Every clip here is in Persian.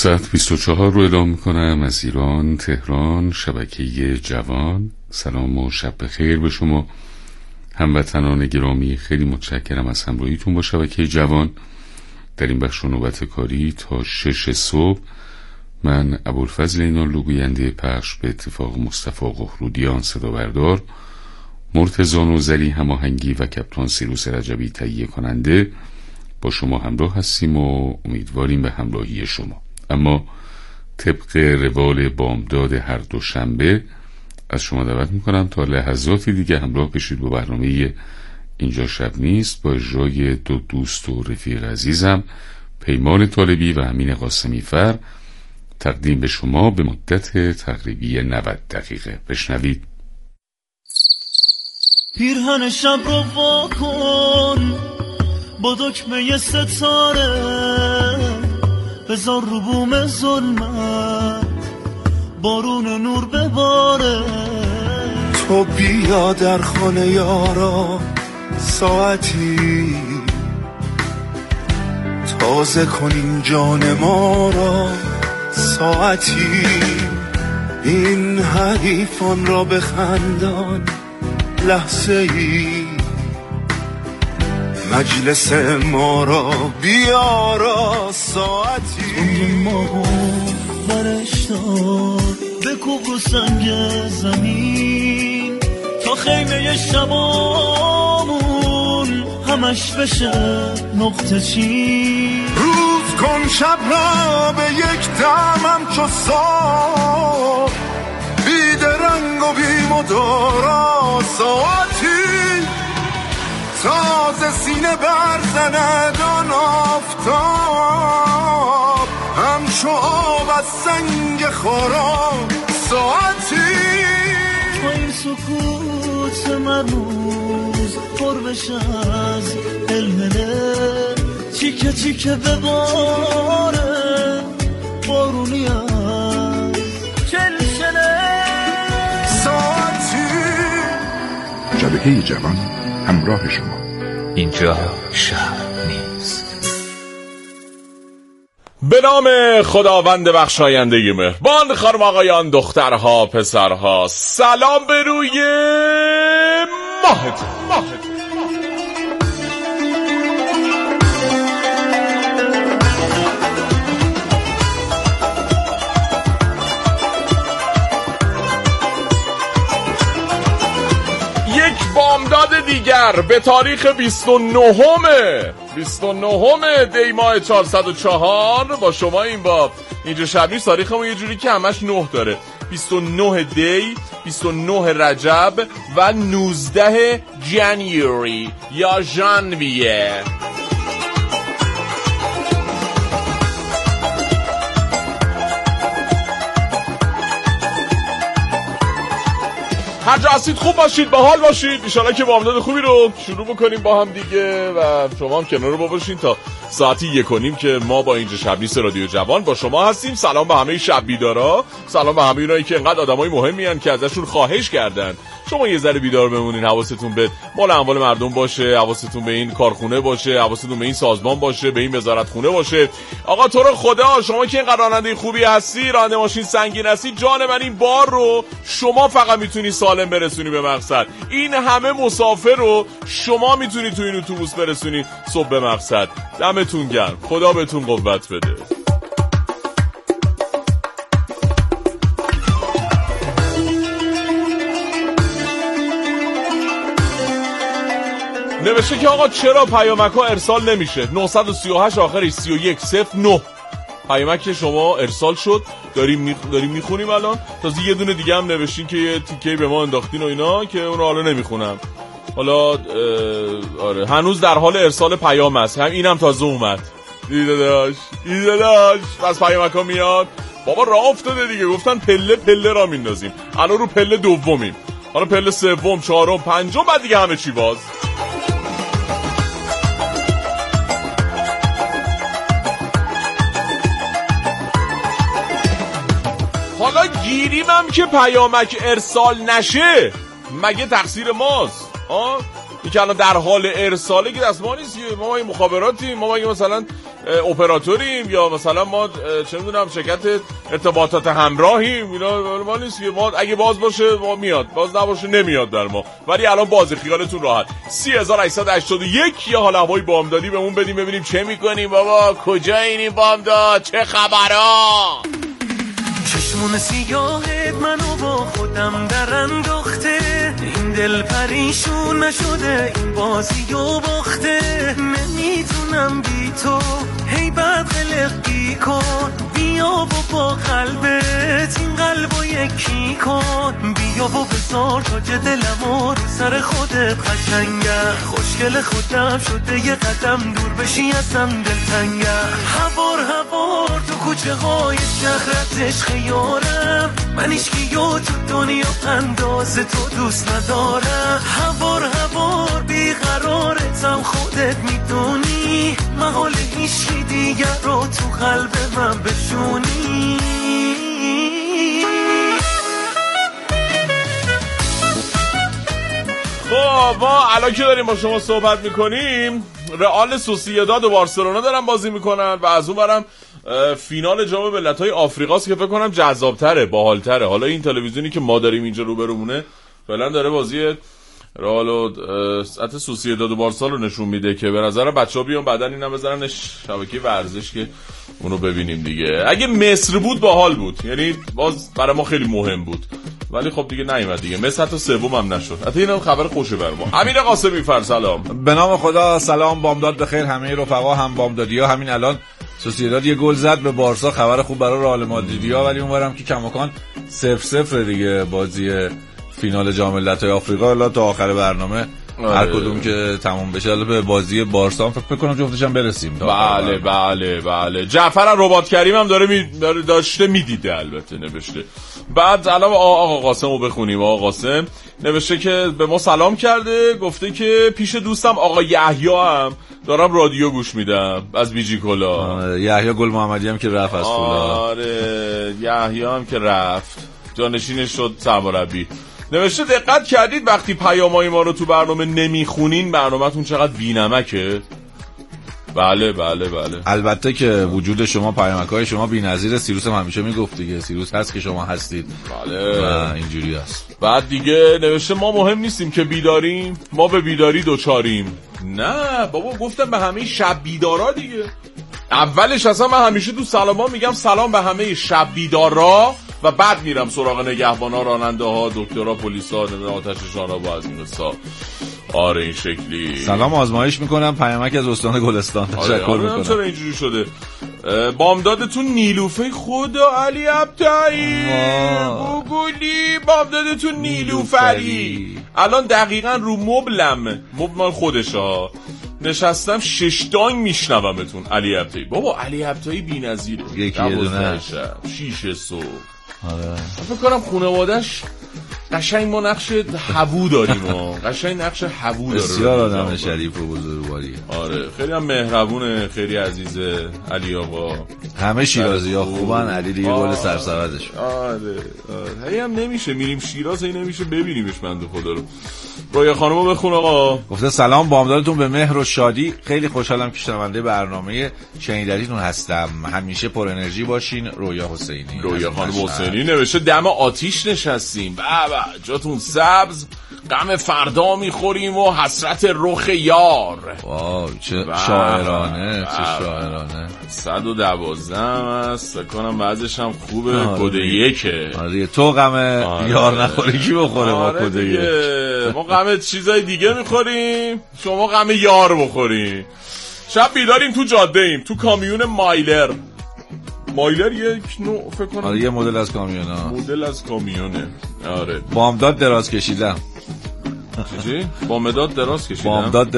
ساعت 24 رو اعلام میکنم از ایران، تهران، شبکه جوان. سلام و شب بخیر به شما هموطنان گرامی. خیلی متشکرم از همراهیتون با شبکه جوان در این بخش نوبت کاری تا 6 صبح. من ابوالفضل ایناللو گوینده پخش به اتفاق مصطفی قهرودیان صدا بردار، مرتضی نوذری هماهنگی و کپتان سیروس رجبی تهیه کننده با شما همراه هستیم و امیدواریم به همراهی شما. اما طبق روال بامداد هر دوشنبه از شما دعوت میکنم تا لحظاتی دیگه همراه بشید با برنامه اینجا شب نیست با اجرای دو دوست و رفیق عزیزم پیمان طالبی و امین قاسمی فر، تقدیم به شما به مدت تقریبی 90 دقیقه. بشنوید. پیرهن شب رو واکن با دکمه ستاره، بذار رو بوم ظلمت بارون نور بباره. تو بیا در خانه یارا ساعتی تازه کنیم جان ما را، ساعتی این حریفان را بخندان، لحظه ای مجلس ما را بیارا، ساعتی تنگ ماهو برش دار بکوب رو سنگ زمین تا خیمه شبامون همش بشه نقطه چین. روز کن شب را به یک دمم چو سار، بی درنگ و بی مدارا، ساعتی تازه سینه برزند آن آفتاب، همچو آب از سنگ خارا، ساعتی با این سکوت مرموز پر بشه از هلهله، چیکه چیکه بباره بارونی از چلچله، ساعتی شبکه جوان همراه شما. اینجا شب نیست. به نام خداوند بخشاینده مهربان، خانم آقایان، دخترها، پسرها، سلام به روی ماهتون. بامداد دیگر به تاریخ 29 دی ماه 404 با شما این باب. اینجا شب نیست تاریخمون یه جوری که همش 9 داره. 29 دی، 29 رجب و 19 جنیوری یا ژانویه. هر جا هستید خوب باشید، باحال باشید. انشالله که بامداد خوبی رو شروع بکنیم با هم دیگه و شما هم کنار رو باشین تا ساعتی 1:30 که ما با اینجا شب نیست رادیو جوان با شما هستیم. سلام به همه شب بیدارا، سلام به همه اونایی که انقدر آدمای مهمی ان که ازشون خواهش کردن شما یه ذره بیدار بمونین، حواستون به مال اموال مردم باشه، حواستون به این کارخونه باشه، حواستون به این سازمان باشه، به این وزارت خونه باشه. آقا تو رو خدا شما که این راننده خوبی هستی، راننده ماشین سنگین هستی، جان من این بار رو شما فقط میتونی سالم برسونی به مقصد. این همه مسافر رو شما میتونی تو این اتوبوس برسونی صبح به مقصد. دمتون گرم، خدا بهتون قوت بده. نوشته که آقا چرا پیامک ها ارسال نمیشه؟ 938 آخرش 3109 پیامک شما ارسال شد، داریم میخونیم الان. تازه یه دونه دیگه هم نوشتین که یه تیکه به ما انداختین و اینا که اون رو حالا نمیخونم. حالا آره هنوز در حال ارسال پیام است. هم اینم تازه اومد. ایده داشت از پیامک ها میاد. بابا راه افتاده دیگه، گفتن پله را میندازیم. الان رو پله دومیم، حالا پله سوم، چهارم، پنجم، بعد دیگه همه چی باز. حالا گیریم هم که پیامک ارسال نشه مگه تقصیر ماست؟ این که الان در حال ارساله که دست ما نیست. ما مگه مخابراتیم؟ ما مگه مثلا اپراتوریم یا مثلا ما چه میدونم شرکت ارتباطات همراهیم؟ اینا ما نیست که. ما اگه باز باشه ما میاد، باز نباشه نمیاد در ما. ولی الان باز خیالتون راحت. 3881 یا حال هوای بامدادی بهمون بدیم ببینیم چه میکنیم. بابا کجا اینی بامداد؟ چه خبرا؟ چشمون سیاهت منو با خودم در انداخته، این دل پریشون نشده این بازی و باخته. نمیتونم بی تو هی بد قلقی کن، بیا و با قلبت این قلبو یکی کن، بیا و بذار تاج دلمو رو سر خودت قشنگه، خوشگل خودم شده یه قدم دور بشی ازم دلتنگه. هوار هوار تو کوچه های شهرت عشق یارم، من ایشکیو تو دنیا انداز تو دوست ندارم. هوار هوار بیقرارتم خودت میدونی، محال هیچی دیگر رو تو قلب من بشونی. خب ما الان که داریم با شما صحبت میکنیم رئال سوسییداد و بارسلونا دارن بازی میکنن و از اون برم فینال جام ملت‌های آفریقاست که فکر کنم جذاب‌تره، باحال‌تره. حالا این تلویزیونی که ما داریم اینجا روبرومونه فعلا داره بازی رئال و سوسییداد و بارسا رو نشون میده که به نظر بچه‌ها بیان بعدن اینا بذارن شبکه ورزش که اونو ببینیم دیگه. اگه مصر بود باحال بود، یعنی باز برای ما خیلی مهم بود، ولی خب دیگه نیومد دیگه. مصر حتی سوم هم نشد. حتی اینم خبر خوشه بر ما. امیر قاسمی فر سلام. به نام خدا. سلام، بامداد بخیر همه رفقا، هم بامدادی‌ها. همین الان سوسییداد یه گل زد به بارسا، خبر خوب برای رئال مادریدیا، ولی اونورم که کماکان 0-0 دیگه بازی فینال جام ملت‌های آفریقا. الا تا آخر برنامه هر کدوم که تموم بشه الا به بازی بارسا فکر کنم جفتش هم برسیم. بله بله بله. جعفر رباط کریم هم داشته میدیده البته نوشته. بعد الان آقا قاسم رو بخونیم. آقا قاسم نوشته که به ما سلام کرده، گفته که پیش دوستم آقا یحیی هم دارم رادیو گوش میدم از بیجی کلا. یحیی گل محمدی هم که رفت از فولا. آره یحیی هم که رفت جانشینش شد سرمربی. نوشته دقت کردید وقتی پیامای ما رو تو برنامه نمیخونین برنامه‌تون چقدر بی‌نمکه؟ بله بله بله. البته که وجود شما، پیامک‌های شما بی‌نظیره. سیروس هم همیشه میگفت دیگه، سیروس هست که شما هستید. بله و اینجوری است. بعد دیگه نوشته ما مهم نیستیم که بیداریم، ما به بیداری دوچاریم. نه بابا گفتم به همه شب بیدارا دیگه. اولش اصلا من همیشه تو سلاما میگم سلام به همه شب بیدارا و بعد میرم سراغ نگهبانا، راننده ها، دکترها، پلیسا، آتش نشانا با از این قصه. آره این شکلی. سلام آزمایش میکنم پیامک از استان گلستان. تشکر میکنم. چرا اینجوری شده؟ بامدادتون نیلوفه خدا علی ابتایی گوگلی. بامدادتون نیلوفری. الان دقیقاً رو مبلم مال خودشا نشستم 6 دانگ میشنومتون. علی ابتایی بابا، علی ابتایی بی‌نظیره. یکی یه دونه 6 صبح. آره فکر کنم خانواده‌اش قشنگ ما نقش حبو داریم. قشنگ نقش حبو داره. بسیار آدم شریف و بزرگواری. آره خیلی هم مهربونه، خیلی عزیزه علی آقا. همه شیرازی‌ها خوبن، علی دیگه گل سرسبدش. آره هی هم نمیشه میریم شیراز، هی نمیشه ببینیمش بنده خدا رو. رویا خانمو بخون آقا. گفته سلام بامدادتون به مهر و شادی، خیلی خوشحالم که شنونده برنامه شنیداریتون هستم، همیشه پر انرژی باشین. رویا حسینی. رویا خانم حسینی نوشته دم آتیش نشستیم، بابا جاتون سبز، غم فردا میخوریم و حسرت رخ یار. واو چه شاعرانه، چه شاعرانه. 112 است فکر کنم بعضش هم خوبه. کد 1. آره تو غم یار نخوری کی بخوره؟ ما کد 1 ما غم چیزای دیگه میخوریم، شما غم یار بخوریم. شب بیداریم تو جاده ایم، تو کامیون مایلر یک نوع فکر کنم. آره یه مدل از کامیونه. مدل از کامیونه. آره بامداد دراز کشیدم. چی؟ بامداد دراز کشیدم.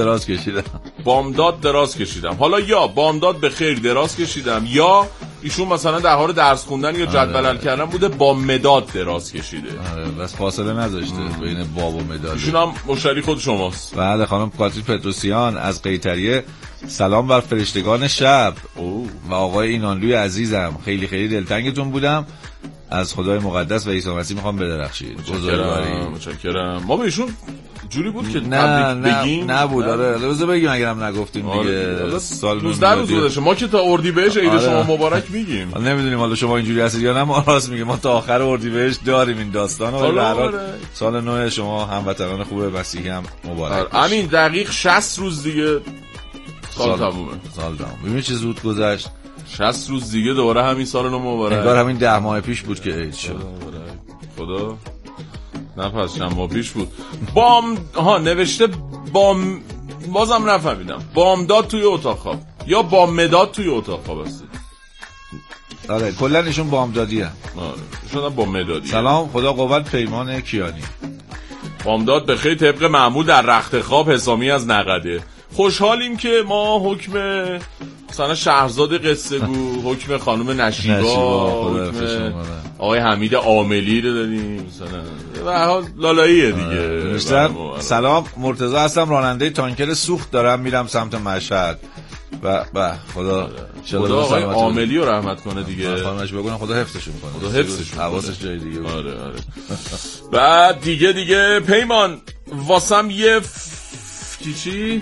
بامداد دراز کشیدم. حالا یا بامداد به خیر دراز کشیدم یا ایشون مثلا در حال درس خوندن یا جدول کردن بوده با مداد دراز کشیده. آره بس فاصله نذاشته بین باب و مداد. ایشون هم مشتری خود شماست. بله خانم کاترین پتروسیان از قیطریه. سلام بر فرشتگان شب و آقای اینانلوی عزیزم، خیلی خیلی دلتنگتون بودم. از خدای مقدس و عیسی مسیح میخوام بدرخشید. متشکرم. ما به ایشون جوری بود که نه بگیم نبود. آره بذار بگیم اگرم نگفتیم دیگه. سال 12 روز گذشته ما که تا اردیبهشت عید شما مبارک میگیم. نمیدونیم حالا شما اینجوری هستید یا نه. ما راست میگیم ما تا آخر اردیبهشت داریم این داستانو. به هر حال سال نو شما هموطنان خوب مسیحی هم مبارک. همین دقیق 60 روز دیگه سال تمومه. ببین چه زود گذشت. 60 روز دیگه دوباره همین سال نو مبارک. انگار همین 10 ماه پیش بود که عید شد. خدا نه پس چند ماه پیش بود. نوشته بازم نفهمیدم. بامداد توی اتاق خواب یا بامداد توی اتاق خواب هست؟ آره کلا ایشون بامدادی هم. ایشون بامدادی. سلام خدا قوت پیمان کیانی. بامداد بخیر. طبق معمول در رخت خواب حسامی از نقده. خوشحالیم که ما حکم مثلا شهرزاد قصه گو، حکم خانم نشیبا، حکم آقای حمید عاملی رو داریم مثلا. به هر حال لالاییه دیگه. سلام مرتضی هستم، راننده تانکر سوخت دارم میرم سمت مشهد. و خدا آقای عاملی رو رحمت کنه دیگه. خانمش بگونم خدا حفظشون کنه. خدا حفظشون. حواسش جای دیگه. آره. بعد دیگه پیمان واسم یه چی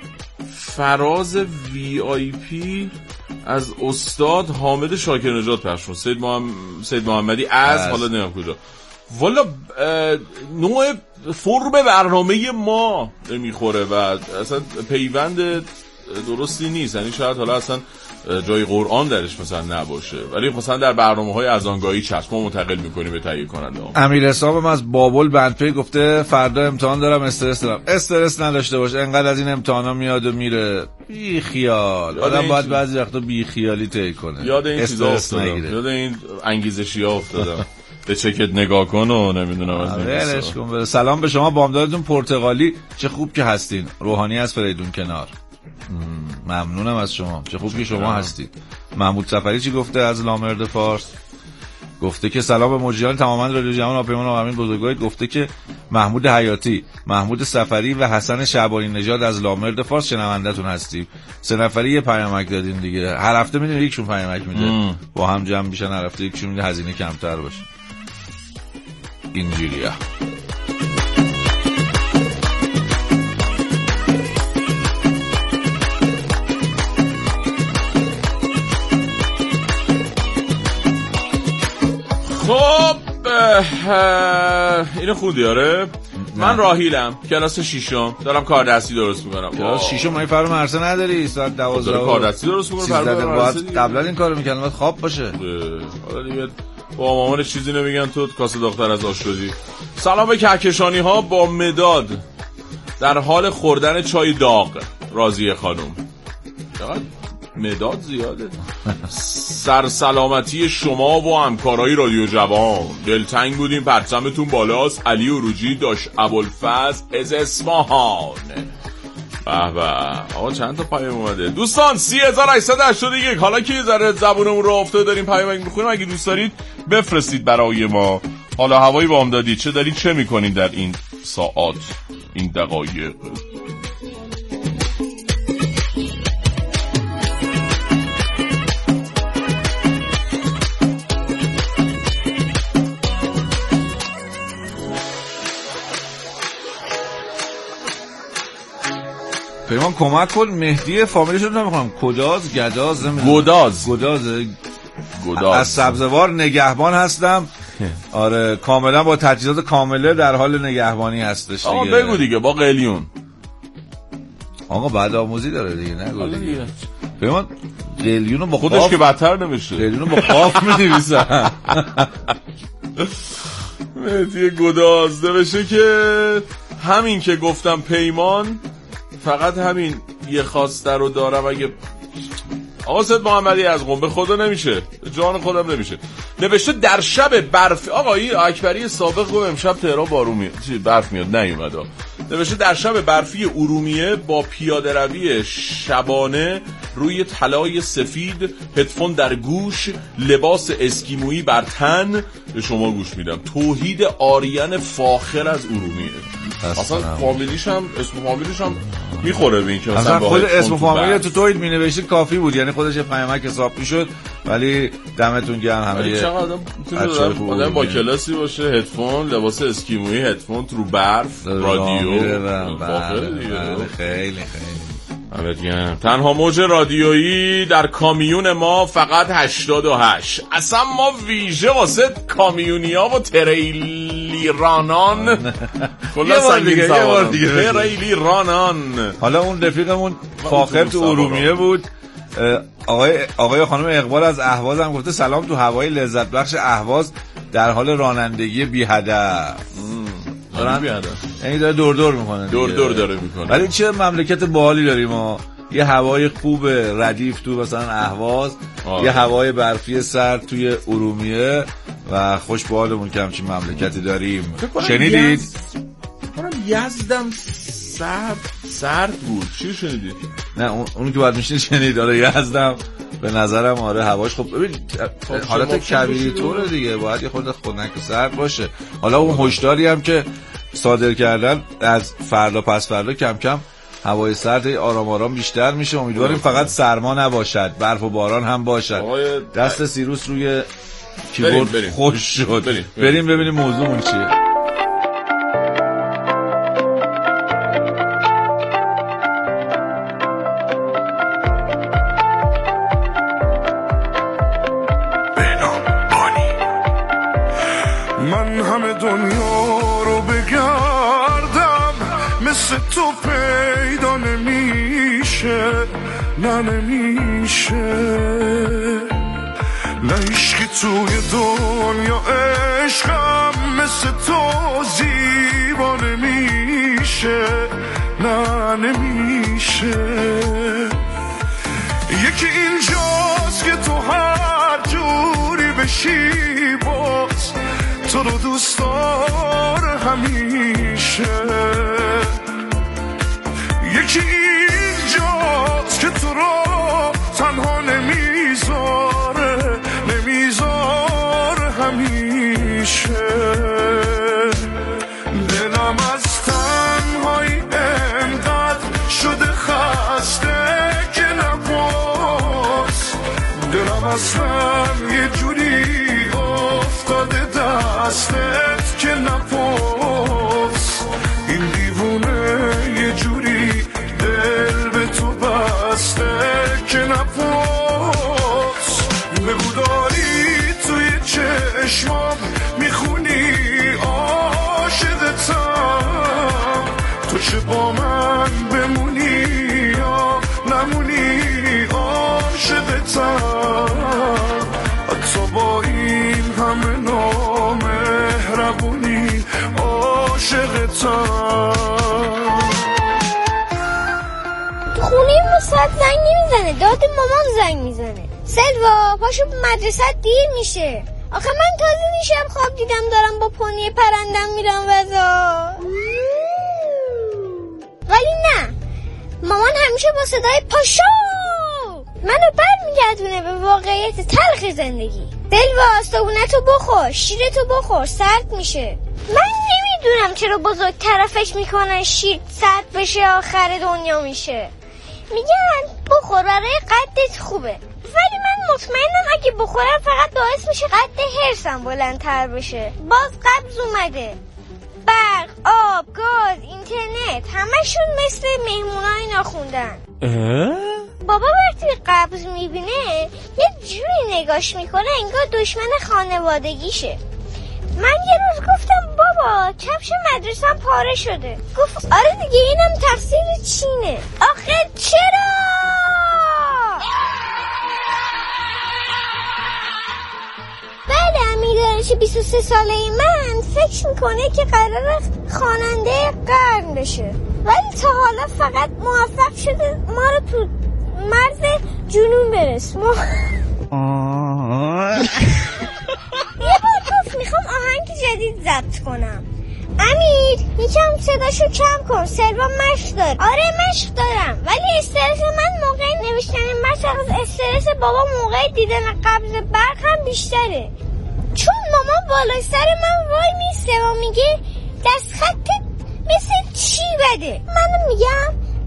فراز VIP از استاد حامد شاکر نژاد پخش شد. سید محمدی از حالا نمیدونم کجا. والا نوع فرم برنامه ما میخوره و اصلا پیوند درستی نیست. یعنی شاید حالا اصلا جای قرآن درش مثلا نباشه، ولی مثلا در برنامه‌های اذانگاهی چشم ما منتقل می‌کنیم به تهیه کننده. امیر حسابم از بابل بندپی گفته فردا امتحان دارم، استرس دارم. استرس نداشته باش، انقدر از این امتحانا میاد و میره. بی خیال. آدم باید بعضی وقتا بی خیالی طی کنه. یاد این چیزا افتادم. یاد این انگیزشی‌ها افتادم. به چکت نگاه کن و نمیدونم از این. سلام به شما بامدادتون پرتغالی، چه خوب که هستین. روحانی از فریدون کنار. ممنونم از شما، چه خوب که شما هستید. محمود سفری چی گفته از لامرد فارس؟ گفته که سلام به مجریان تماما رادیو جوان آپیمان و همین بزرگوارید. گفته که محمود حیاتی، محمود سفری و حسن شعبانی نژاد از لامرد فارس شنونده‌تون هستیم. 3 نفری یه پیامک دادین دیگه. هر هفته میدونید یکشون پیامک میده. با هم جمع میشن هر هفته یکشون میده، هزینه کمتر باشه. اینجوریه. خب اینو خوندی؟ آره من راهیلم، کلاس 6م، دارم کار دستی درست میکنم. کلاس 6م من فردا مرسه نداری؟ ساعت 12 کار دستی درست میکنم. قبلا این کارو میکردم بعد خواب باشه. حالا دیگه با مامان چیزی نمیگن تو کاسه دختر از آش شدی. سلام به کهکشانی ها با مداد در حال خوردن چای داغ. راضیه خانم. چقدر مداد زیاده. سلامتی شما و همکارای رادیو جوان. دلتنگ بودیم پرچمتون بالاست. علی عروجی داشت ابوالفضل از اصفهان. به آقا چند تا پیام اومده دوستان. 3881. حالا که یه ذره زبونمون رو افتاده داریم پیام میخونیم، اگه دوست دارید بفرستید برای ما. حالا هوایی بامدادی چه دارید چه میکنید در این ساعات، این دقایق؟ پیمان کمک کن. مهدی فامیلش رو نمیخونم. کداز گداز گداز از سبزوار نگهبان هستم. آره کاملا با تجهیزات کامله در حال نگهبانی هستش. آقا بگو دیگه با قلیون. آقا بعد آموزی داره دیگه نگو دیگه. پیمان قلیون رو با خودش که بدتر نمیشه. قلیون رو با قاف می‌نویسن. مهدی گداز نوشته که همین که گفتم پیمان، فقط همین یه خواسته رو دارم. اگه آقا سید محمدی از قم به خدا نمیشه، جان خودم نمیشه. نوشته در شب برف. آقا این اکبری سابق گفت امشب تهران بارون میاد، برف میاد، نیومد. نوشته در شب برفی ارومیه با پیاده روی شبانه روی طلای سفید، هدفون در گوش، لباس اسکیمویی بر تن به شما گوش میدم. توحید آریان فاخر از ارومیه. اصلا فامیلیش هم اسم فامیلیش هم میخوره به این که مثلا خود اسم فامیلی تو توحید مینوشته کافی بود، یعنی خودش پیامک حساب میشد. ولی دمتون گرم همه. چقدر آدم با کلاسی باشه، هدفون، لباس اسکیمویی، هدفون رو برف، رادیو، بله خیلی تنها موج رادیویی در کامیون ما فقط 88. اصلا ما ویژه واسه کامیونیا و تریلی رانان یه بار دیگه تریلی رانان. حالا اون رفیقمون فاخر تو ارومیه بود، آقای خانم اقبال از اهواز هم گفته سلام، تو هوای لذت بخش اهواز در حال رانندگی بی هدف. یعنی داره دور میکنه، دور داره میکنه. ولی چه مملکت باحالی داریم ما، یه هوای خوب ردیف تو مثلا اهواز، یه هوای برفی سرد توی ارومیه و خوش به حالمون که همچین مملکتی داریم. شنیدید؟ یزدم سرد بود. چی شنیدید؟ نه اونو که باید میشین شنید. آره یزدم به نظرم آره هواش خوب. ببین حالت کبیری طوره دیگه، باید یه خورده خنک و سرد باشه. حالا اون هشداری هم که صادر کردن از فردا پس فردا کم کم هوای سرد آرام آرام بیشتر میشه. امیدواریم فقط سرما نباشد، برف و باران هم باشد. دست سیروس روی کیبورد خوش شد. بریم ببینیم موضوعمون چیه. من همه دنیا رو بگردم مثل تو پیدا نمیشه، نه نمیشه، نه عشقی توی دنیا عشقم مثل تو زیبا نمیشه، نه نمیشه. یکی اینجاست که تو هر جوری بشی باز تو رو دوست داره همیشه. یکی اینجاست که تو رو تنها نمیذاره همیشه. دلم از تنهایی انقدر شده خسته که نباز، دلم اصلا یه جوری افتاده دستت که نپاس. این دیوونه یه جوری دل به تو بسته که نپاس. بگو داری توی چشمام میخونی عاشقتم، تو چه با من بمونی یا نمونی عاشقتم. حتی با این همه نامهربونی عاشقتم. تو خونه ما ساعت زنگ نمیزنه، داد مامان زنگ میزنه. سلوا پاشو مدرسه دیر میشه. آخه من تازه میشم خواب دیدم دارم با پونی پرندم میرم وزا. ولی نه، مامان همیشه با صدای پاشو منو برمیگردونه به واقعیت تلخ زندگی. دلوا استوونتو بخور، شیرتو بخور، سرد میشه. من نمیدونم چرا بزرگ طرفش میکنن شیر سرد بشه آخر دنیا میشه. میگن بخور برای قدت خوبه، ولی من مطمئنم اگه بخورم فقط باعث میشه قد هرسم بلندتر بشه. باز قبض اومده. برق، آب، گاز، اینترنت همشون مثل مهمونای ناخوندن. بابا وقتی قبض میبینه یه جوری نگاش میکنه انگار دشمن خانوادگیشه. من یه روز گفتم بابا کفش مدرسه‌م پاره شده. گفت آره دیگه اینم تقصیر چینه. آخه چرا؟ بعد امیرعلی 23 ساله من فکر میکنه که قراره خواننده قرن بشه، ولی تا حالا فقط موفق شده ما رو تو مرز جنون برسونه. یه بار گفت میخوام آهنگ جدید ضبط کنم. امیر یکم صداشو کم کن، سلوا مشق داره. آره مشق دارم، ولی استرس من موقع نوشتن مشق از استرس بابا موقع دیدن قبض برق هم بیشتره. چون مامان بالای سر من وای میسته و میگه دست خطت مثل چی بده. منم میگم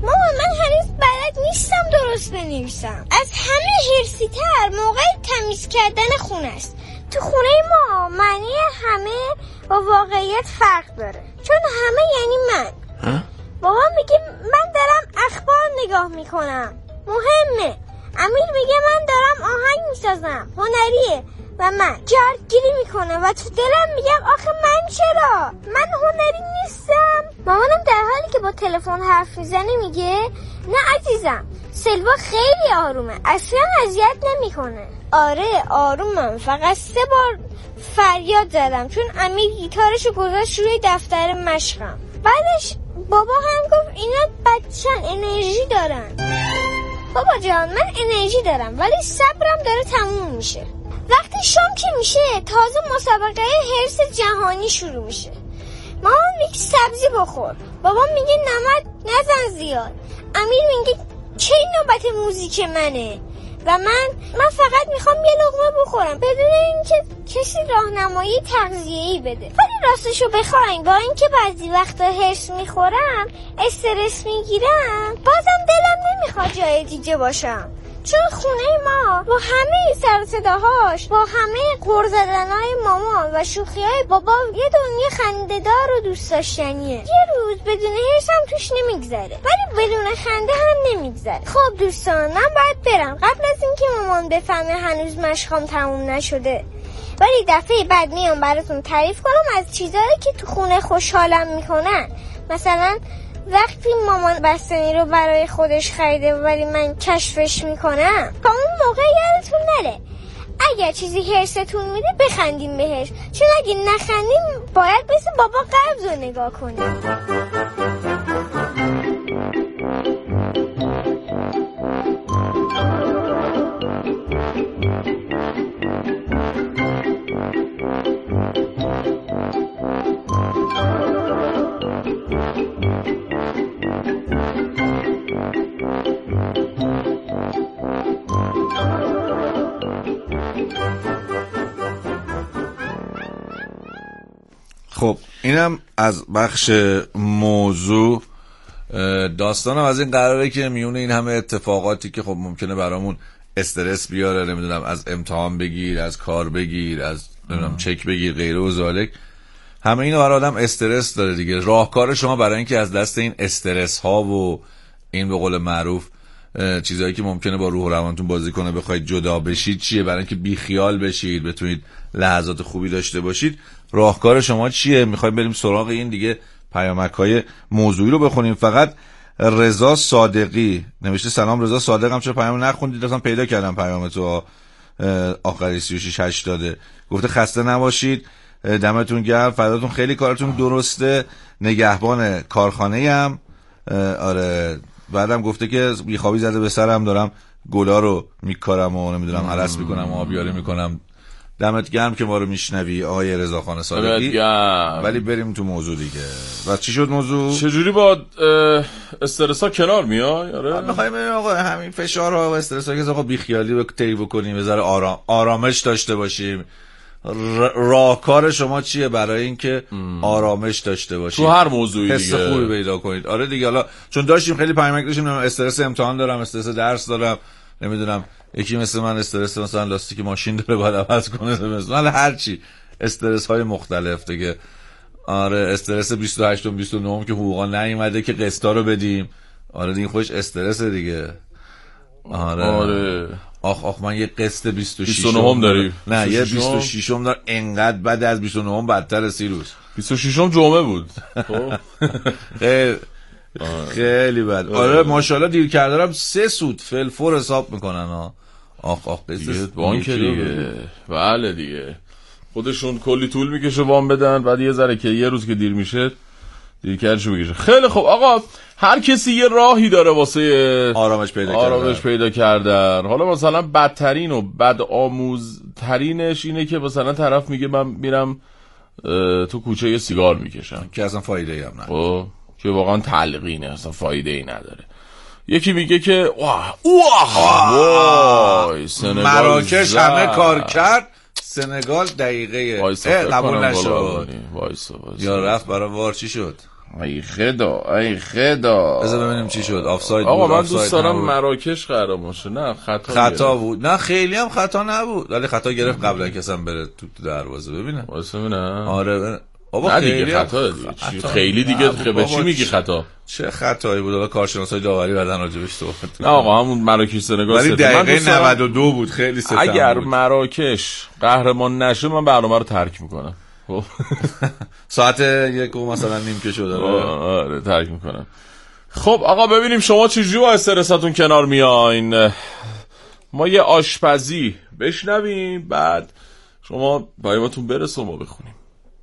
مامان من هنوز بلد نیستم درست بنویسم. از همه حرصی‌تر موقع تمیز کردن خونه است. تو خونه ما معنی همه با واقعیت فرق داره، چون همه یعنی من. بابا میگه من دارم اخبار نگاه میکنم، مهمه. امیر میگه من دارم آهنگ میسازم، هنریه. و من جردگیری میکنم و تو دلم میگم آخه من چرا؟ من هنری نیستم. مامانم در حالی که با تلفن حرف میزنه میگه نه عزیزم، سلوا خیلی آرومه، اصلا اذیت نمیکنه. آره آرومم، فقط 3 بار فریاد زدم چون امیر گیتارشو گذاشت روی دفتر مشقم. بعدش بابا هم گفت اینا بچه‌ن، انرژی دارن. بابا جان من انرژی دارم ولی صبرم داره تموم میشه. وقتی شام که میشه تازه مسابقه حرص جهانی شروع میشه. مامان میگه سبزی بخور، بابا میگه نمک نزن زیاد، امیر میگه چه نوبت موزیک منه و من فقط میخوام یه لقمه بخورم بدون اینکه کسی راهنمایی تغذیه‌ای بده. ولی راستشو بخواین با اینکه بعضی وقتا هرس میخورم، استرس میگیرم، بازم دلم نمیخواد جای دیگه باشم، چون خونه ما با همه سر و صداهاش، با همه غر زدن‌های مامان و شوخی‌های بابا یه دنیا خنده‌دار و دوست داشتنیه. یه روز بدون هرس هم توش نمیگذره ولی بدون خنده هم نمیگذره. خب دوستان من باید برم قبل از اینکه مامان بفهمه هنوز مشقام تموم نشده. ولی دفعه بعد میام براتون تعریف کنم از چیزایی که تو خونه خوشحالم میکنن. مثلا وقتی مامان بستنی رو برای خودش خریده ولی من کشفش میکنم، تا اون موقع یادتون نره اگر چیزی هرستون میده بخندیم بهش، چون اگه نخندیم باید مثل بابا قبض رو نگاه کنیم. خب اینم از بخش موضوع. داستانم از این قراره که میونه این همه اتفاقاتی که خب ممکنه برامون استرس بیاره، نمیدونم از امتحان بگیر، از کار بگیر، از نمیدونم چک بگیر، غیره و ذالک، همه اینا برای آدم استرس داره دیگه. راهکار شما برای اینکه از دست این استرس ها و این به قول معروف چیزایی که ممکنه با روح و روانتون بازی کنه بخواید جدا بشید چیه؟ برای اینکه بی خیال بشید، بتونید لحظات خوبی داشته باشید، راهکار شما چیه؟ میخوایم بریم سراغ این دیگه پیامک‌های موضوعی رو بخونیم. فقط رضا صادقی نوشته سلام رضا صادقم، چرا پیام نخوندید؟ اصلا پیدا کردم پیام تو آخری 3680. گفته خسته نباشید، دمتون گرم، فداتون، خیلی کارتون درسته، نگهبان کارخانه ام. آره بعدم گفته که بیخوابی زده به سرم، دارم گلا رو میکارم و نمیدونم عرس میکنم و آبیاری میکنم. دمت گرم که ما رو میشنوی آقای رضاخان صادقی. ولی بریم تو موضوع دیگه. و چی شد موضوع؟ چجوری با استرس ها کنار میای؟ آره میخوایم آقا همین فشارها و استرس ها که آقا بیخیالی رو طی بکنیم، بذاره آرامش داشته باشیم. راهکار شما چیه برای اینکه آرامش داشته باشید تو هر موضوعی دیگه؟ حس خوبی پیدا کنید. آره دیگه، حالا چون داشتیم خیلی پیامک داشتیم، استرس امتحان دارم، استرس درس دارم، نمیدونم یکی مثل من استرس مثلا لاستیک ماشین داره باید عوض کنه، مثلا هر چی استرس های مختلف دیگه. آره استرس 28 و 29 که حقوقا نیومده که قسطا رو بدیم. آره دیگه خودش استرس دیگه. آره آخ من یه قسط 26 داری؟ نه 26 دار، انقدر بعد از 29 بدتر. سیروس 26 جمعه بود. خیلی بد. آره ماشاءالله دیر کردارم 3 سود فلفور حساب میکنن ها. آخ قصه بانک دیگه. بله دیگه خودشون کلی طول میکشه وام بدن، بعد یه ذره که یه روز که دیر میشه دیر کردشو میکشه. خیلی خوب آقا، هر کسی یه راهی داره واسه آرامش پیدا کردن. حالا مثلا بدترین و بدآموزترینش اینه که مثلا طرف میگه من میرم تو کوچه یه سیگار میکشم که اصلا فایده ای هم نداره، که واقعا تلقینه، اصلا فایده ای نداره. یکی میگه که وای مراکش همه کار کرد، سنگال دقیقه قبول نشد. یا رفت برای وار چی شد؟ ای خدا بذار ببینیم چی شد. آفساید آقا بود. من دوست دارم مراکش قرار باشه. نه خطا بود. نه خیلی هم خطا نبود ولی خطا گرفت قبل از کسم بره تو دروازه. ببینم واسه ببینم. آره بابا خیلی خطا دیگه. خیلی دیگه به چی میگی خطا؟ چه خطایی بود؟ حالا کارشناسای داوری بعدن راجبش صحبت. نه آقا همون مراکش سنگال ولی دقیقه 92 بود. خیلی ستم. اگر مراکش قهرمان نشه من برنامه رو ترک میکنم. ساعت 1 مثلا نیم که شده. آره ترک میکنم. خب آقا ببینیم شما چجوری با استرساتون کنار میاین. ما یه آشپزی بشنویم بعد شما بایماتون برسه و ما بخونیم.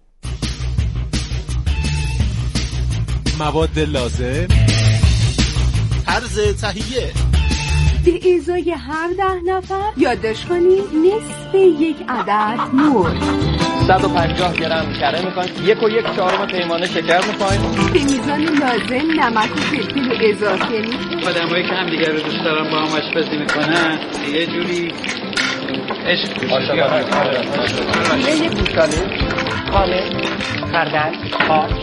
مواد لازم، طرز تهیه. به ازای هر 10 نفر یادداشت کنید نصف یک عدد مرغ، 150 گرم کره میخوایم، 1.1 پیمانه شکر میخوایم، به میزان لازم نمک و فلفل اضافه میشه. آدمایی که هم دیگر رو دوست دارن با هم آشپزی میکنن یه جوری عشق یه گوشتاله خاله خردل خاک.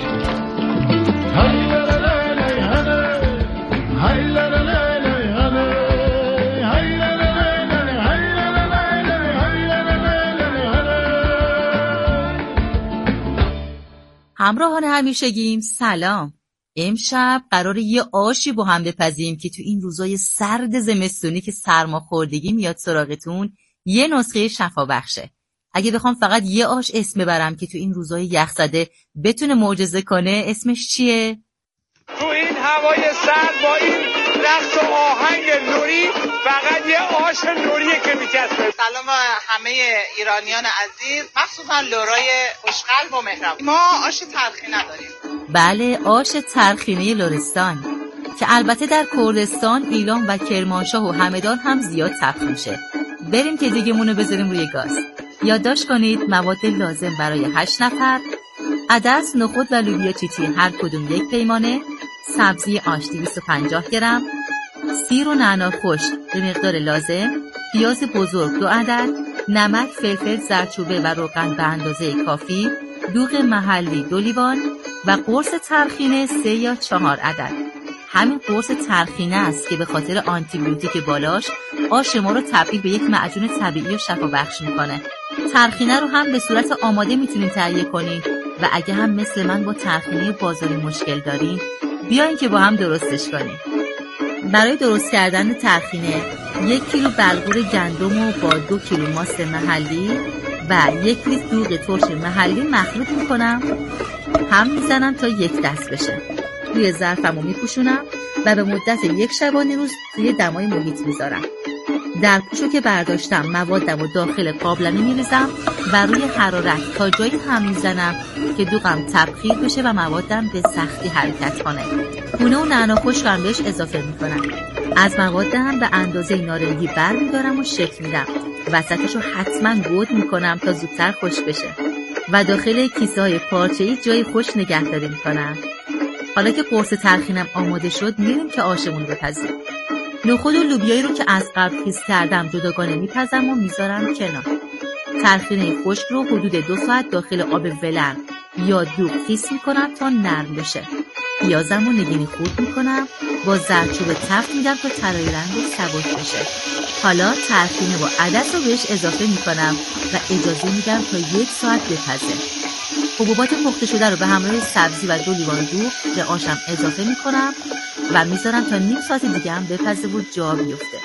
همراهان همیشگیم سلام. امشب قراره یه آشی با هم بپزیم که تو این روزای سرد زمستونی که سرماخوردگی میاد سراغتون یه نسخه شفابخشه. اگه بخوام فقط یه آش اسم ببرم که تو این روزای یخزده بتونه معجزه کنه اسمش چیه؟ تو این هوای سرد با این رقص و آهنگ نوری فقط یه آش نوریه که میچسبه. سلام همه ایرانیان عزیز، مخصوصا لورای خوشقلب و مهربان. ما آش تلخی نداریم. بله آش ترخینه لرستان که البته در کردستان، ایلام و کرمانشاه و همدان هم زیاد تبخ میشه. بریم که دیگه‌مونو بذاریم روی گاز. یادداشت کنید مواد لازم برای 8 نفر: عدس، نخود و لوبیا چیچی هر کدوم 1 پیمانه، سبزی آش 250 گرم، سیر و نعنا خشک به مقدار لازم، پیاز بزرگ 2 عدد، نمک، فلفل، زردچوبه و روغن به اندازه کافی، دوغ محلی 2 لیوان و قرص ترخینه 3 یا 4 عدد. همین قرص ترخینه است که به خاطر آنتی بیوتیک بالاش آش ما رو تبدیل به یک معجون طبیعی و شفابخش میکنه. ترخینه رو هم به صورت آماده میتونین تهیه کنین و اگه هم مثل من با ترخینه بازاری مشکل دارین بیاین که با هم درستش کنیم. برای درست کردن ترخینه 1 کیلو بلغور گندم رو با 2 کیلو ماست محلی و 1 لیتر دوغ ترش محلی مخلوط میکنم، هم میزنم تا 1 دست بشه. روی ظرفمو میپوشونم و به مدت 1 شبانه روز توی دمای محیط میذارم. در پوشو که برداشتم موادم و داخل قابلمه میریزم و روی حرارت تا جایی هم میزنم که دوغم تبخیر بشه و موادم به سختی حرکت کنه. پونه و نعنا خشکم بهش اضافه میکنم. از موادم به اندازه نارنگی بر میدارم و شکل میدم. وسطشو حتما گود میکنم تا زودتر خشک بشه و داخل کیسه های پارچه‌ای جای خشک نگهداری میکنم. حالا که قرص ترخینم آماده شد میریم که آشمون رو بپزیم. نخود و لوبیایی رو که از قبل خیس کردم جداگانه میپزم و میذارم کنار. ترخینه خشک رو حدود 2 ساعت داخل آب ولرم یا دوغ خیس میکنم تا نرم بشه. پیازم رو نگینی خورد میکنم، با زردچوبه تفت میدم تا طلایی رنگ و سبک بشه. حالا ترخینه با عدس رو بهش اضافه میکنم و اجازه میدم تا 1 ساعت بپزه. حبوبات پخته شده رو به همراه سبزی و 2 لیوان دوغ به آشم اضافه میکنم و میذارم تا نیم ساعت دیگه هم بپزه و جا بیفته.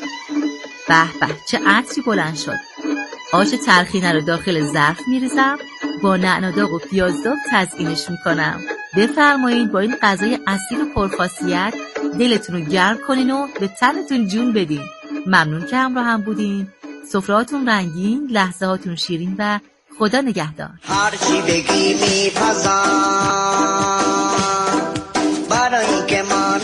به به چه عطری بلند شد. آش ترخینه رو داخل ظرف میریزم، با نعناداغ و پیازداغ تزیینش میکنم. بفرمایید با این غذای اصیل و پرخاصیت دلتون رو گرم کنین و به تنتون جون بدین. ممنون که همراه هم بودین. سفرهاتون رنگین، لحظه هاتون شیرین و خدا نگهدار. هرچی بگی میپزم برای که من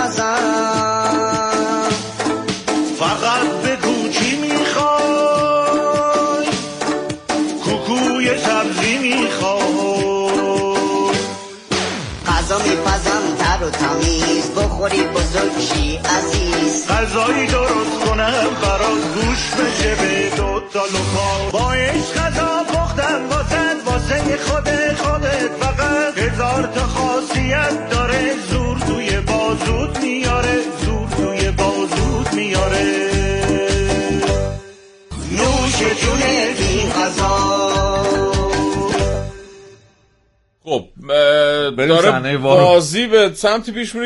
آشپزم، فقط بگو چی میخوای، کوکوی سبزی میخوای، غذا میپزم تر و تمیز، بخوری بزرگ شی عزیز، غذایی درست کنم برات گوش بشه به 2 تا لقمه، با عشق غذا پختم واسه خودت فقط 1000 تا خاصی حکایت داره، زور توی بازود میاره، زور توی بازود میاره. نوش جونه بی غذا. خب بریم داره صحنه وارو. بازی به سمت پیش میره